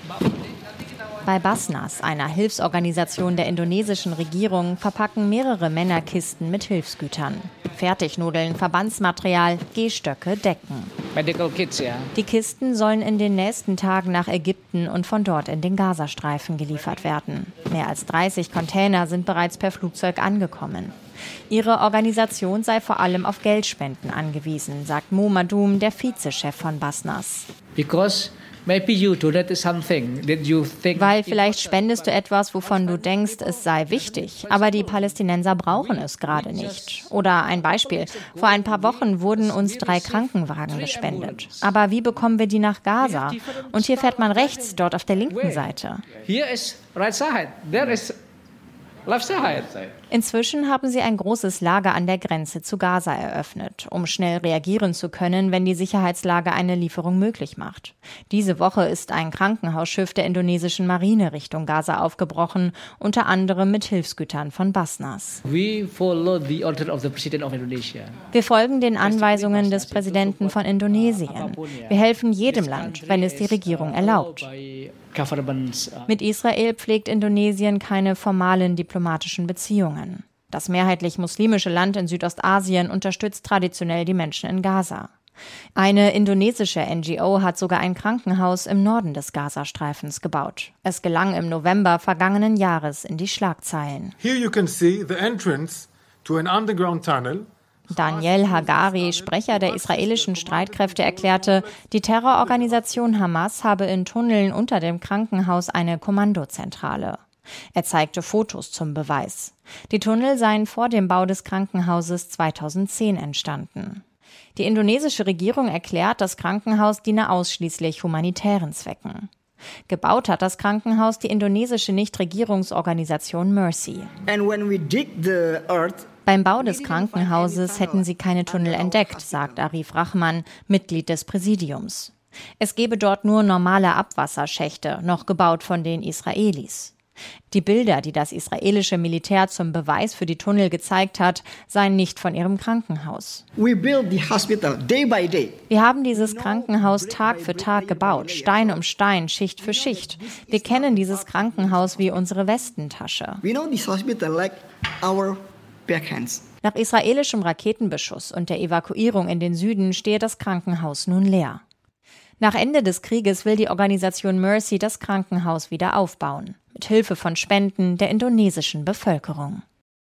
Bei Basnas, einer Hilfsorganisation der indonesischen Regierung, verpacken mehrere Männer Kisten mit Hilfsgütern. Fertignudeln, Verbandsmaterial, Gehstöcke, Decken. Medical Kits, ja. Die Kisten sollen in den nächsten Tagen nach Ägypten und von dort in den Gazastreifen geliefert werden. Mehr als 30 Container sind bereits per Flugzeug angekommen. Ihre Organisation sei vor allem auf Geldspenden angewiesen, sagt Mo Madoum, der Vizechef von Basnas. Weil vielleicht spendest du etwas, wovon du denkst, es sei wichtig. Aber die Palästinenser brauchen es gerade nicht. Oder ein Beispiel. Vor ein paar Wochen wurden uns 3 Krankenwagen gespendet. Aber wie bekommen wir die nach Gaza? Und hier fährt man rechts, dort auf der linken Seite. Hier ist right side, there is left side. Inzwischen haben sie ein großes Lager an der Grenze zu Gaza eröffnet, um schnell reagieren zu können, wenn die Sicherheitslage eine Lieferung möglich macht. Diese Woche ist ein Krankenhausschiff der indonesischen Marine Richtung Gaza aufgebrochen, unter anderem mit Hilfsgütern von Basnas. We follow the order of the President of Indonesia. Wir folgen den Anweisungen des Präsidenten von Indonesien. Wir helfen jedem Land, wenn es die Regierung erlaubt. Mit Israel pflegt Indonesien keine formalen diplomatischen Beziehungen. Das mehrheitlich muslimische Land in Südostasien unterstützt traditionell die Menschen in Gaza. Eine indonesische NGO hat sogar ein Krankenhaus im Norden des Gazastreifens gebaut. Es gelang im November vergangenen Jahres in die Schlagzeilen. Here you can see the entrance to an underground tunnel. Daniel Hagari, Sprecher der israelischen Streitkräfte, erklärte, die Terrororganisation Hamas habe in Tunneln unter dem Krankenhaus eine Kommandozentrale. Er zeigte Fotos zum Beweis. Die Tunnel seien vor dem Bau des Krankenhauses 2010 entstanden. Die indonesische Regierung erklärt, das Krankenhaus diene ausschließlich humanitären Zwecken. Gebaut hat das Krankenhaus die indonesische Nichtregierungsorganisation Mercy. Beim Bau des Krankenhauses hätten sie keine Tunnel entdeckt, sagt Arif Rahman, Mitglied des Präsidiums. Es gebe dort nur normale Abwasserschächte, noch gebaut von den Israelis. Die Bilder, die das israelische Militär zum Beweis für die Tunnel gezeigt hat, seien nicht von ihrem Krankenhaus. Wir haben dieses Krankenhaus Tag für Tag gebaut, Stein um Stein, Schicht für Schicht. Wir kennen dieses Krankenhaus wie unsere Westentasche. Nach israelischem Raketenbeschuss und der Evakuierung in den Süden stehe das Krankenhaus nun leer. Nach Ende des Krieges will die Organisation Mercy das Krankenhaus wieder aufbauen, mit Hilfe von Spenden der indonesischen Bevölkerung.